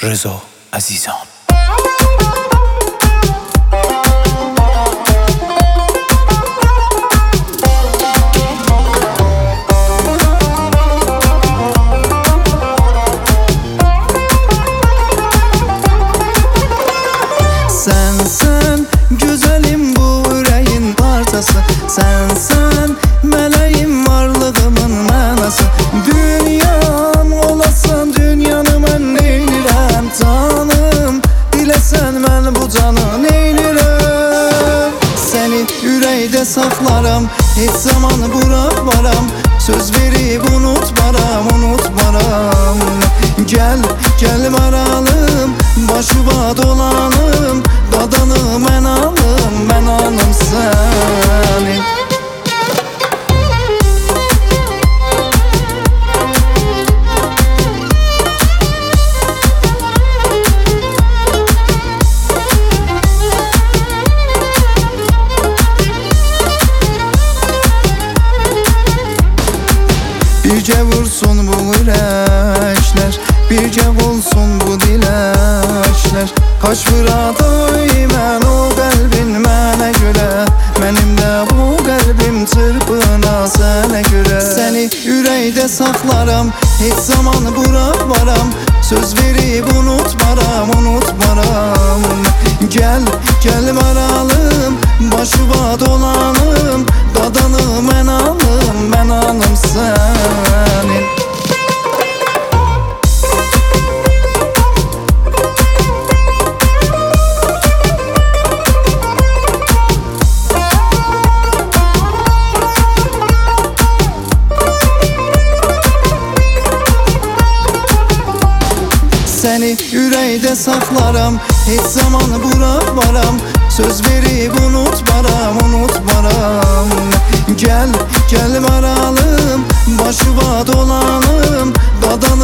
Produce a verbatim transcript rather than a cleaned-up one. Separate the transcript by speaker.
Speaker 1: رضا عزیزان.
Speaker 2: Sensen güzelim bu yüreğin parçası, sensen meleğim varlığımın mənası. Dünyan olasın, dünyanı mən neylirəm canım, diləsən mən bu canı neylirəm. Səni ürəkdə saxlaram, heç zaman buraxmaram, söz verib unutmaram, unutmaram. Gel, gel varalım, başıma dolanım, dadanı mən alım, mən alım səni. Bircə vursun bu ürəklər, bircə olsun bu diləklər. Kaç vıraday mən o qəlbin mənə görə, mənim də bu qəlbim çırpına sənə görə. Səni ürəkdə saxlaram, heç zaman buraxmaram, söz verib unutmaram, unutmaram. Gel, gel varalım, başıma dolanım, dadanı mən alım, mən alım səni. Səni ürəkdə saxlaram, heç zaman buraxmaram, söz verib unutmaram, unutmaram. Gel, gel varalım, başıma dolanım, dadan